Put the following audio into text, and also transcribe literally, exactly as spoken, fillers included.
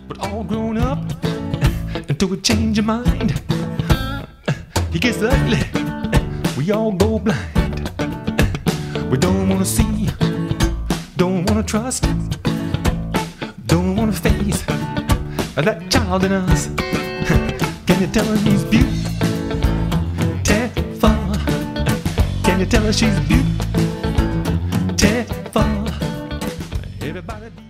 but all grown up until we change your mind. He gets ugly, we all go blind. We don't wanna see, don't wanna trust, don't wanna face that child in us. Can you tell her he's beautiful? Can you tell her she's beautiful? Everybody